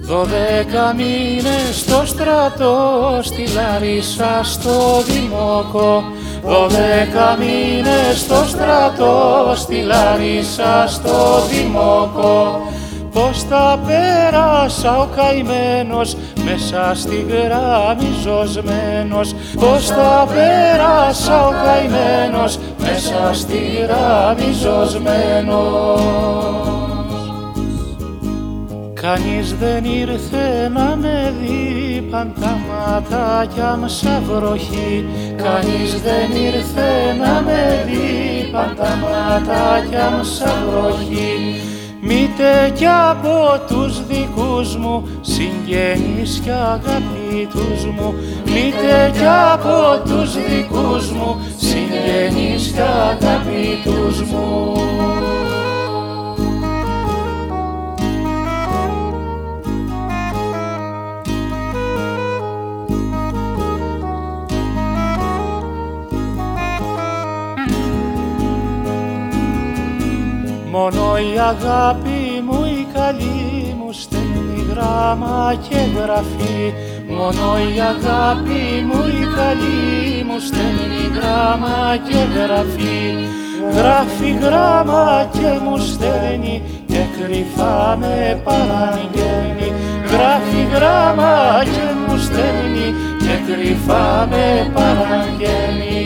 12 μήνες στο στρατό, στη Λαρίσα στο Δημόκο. 12 μήνες στο στρατό, στη Λαρίσα στο Δημόκο. Πώς τα πέρασα ο καημένος, μέσα στη γράμμη ζωσμένος. Πώς τα πέρασα ο καημένος, μέσα στη γράμμη ζωσμένος. Κανείς δεν ήρθε να με δει, παν τα ματάκια μ' σαν βροχή. Κανείς δεν ήρθε να με δει, παν τα ματάκια μ' σαν βροχή. Μήτε κι από τους δικούς μου, συγγενείς κι αγαπήτους μου. Μήτε κι από τους δικούς μου, συγγενείς κι αγαπήτους μου. Μόνο η αγάπη μου η καλή μου στέλνει γράμμα και γραφή. Μόνο η αγάπη μου η καλή μου στέλνει γράμμα και γραφή. Γράφει γράμμα και μου στέλνει και κρυφά με παραγγέλνει. Γράφει γράμμα και μου στέλνει και κρυφά με παραγγέλνει.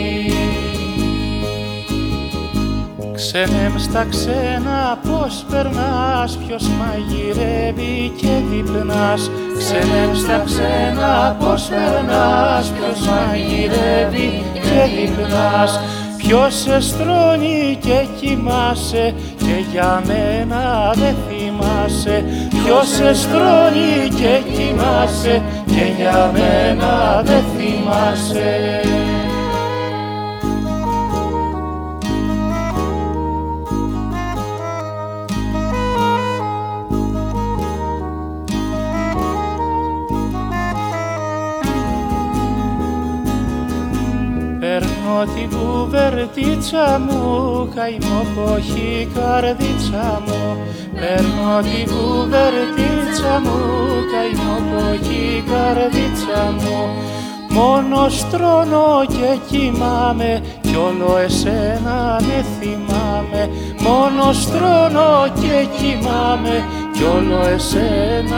Ξένε στα ξένα πώς περνάς, ποιος μαγειρεύει και διπνάς. Ξένε στα ξένα πώς περνάς, ποιος μαγειρεύει και διπνάς. Ποιος σε στρώνει και κοιμάσαι και για μένα δεν θυμάσαι. Ποιος σε στρώνει και κοιμάσαι και για μένα δεν θυμάσαι. Παίρνω την κουβερτίτσα μου, καημό κοχή καρδίτσα μου. Παίρνω την κουβερτίτσα μου, καημό κοχή καρδίτσα μου. Μόνος τρώνω και κοιμάμαι κι όλο εσένα δεν θυμάμαι. Μόνος τρώνω και κοιμάμαι κι όλο εσένα